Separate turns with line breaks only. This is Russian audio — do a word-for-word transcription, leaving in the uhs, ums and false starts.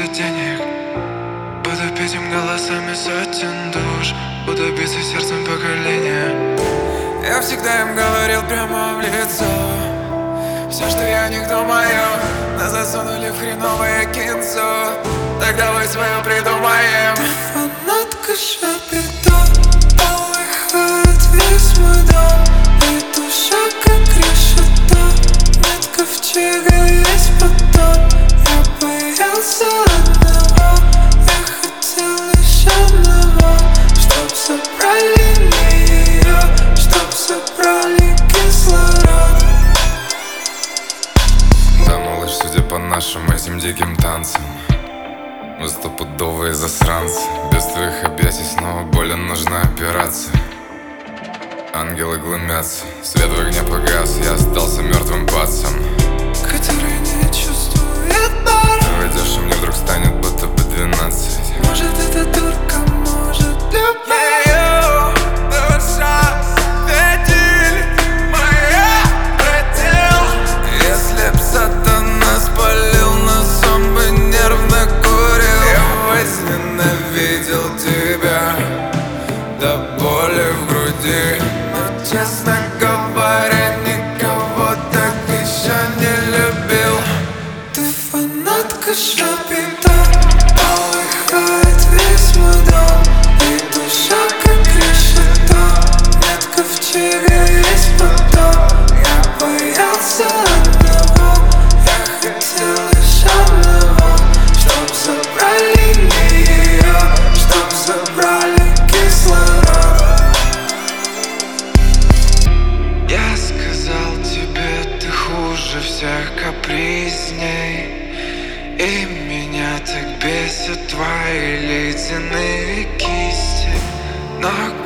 будет денег. Буду петь им голосами сотен душ, буду биться сердцем поколения. Я всегда им говорил прямо в лицо: все, что я никто мое, нас засунули в хреновое кинцо. Так давай свое придумаем. Ты фанатка Шапито, полыхает весь мой дом, и душа как решето, метка в чего есть потом. Я боялся одного, я хотел лишь одного, чтоб забрали не ее, чтоб забрали кислород.
Да, малыш, судя по нашим этим диким танцам, мы стопудовые засранцы. Без твоих объятий снова болен, нужна операция. Ангелы глумятся, свет в огне погас, я остался мертвым пацан,
который не чувствует боль.
Ты войдешь, и мне вдруг станет будто бы двенадцать.
Может, это дурка, может, любовь. Ее душа светиль, моя предел.
Если б сатана спалил нас, он бы нервно курил. Я возненавидел тебя до боли в груди,
но, честно говоря, никого так еще не любил. Ты фанатка Шапито, полыхает весь мой дом, и душа как решето, метка в чье есть потом. Я боялся одного, я хотел лишь одного, чтоб забрали не ее, чтоб забрали кислород. Я сказал тебе, ты хуже всех капризней, и меня так бесят твои ледяные кисти. Но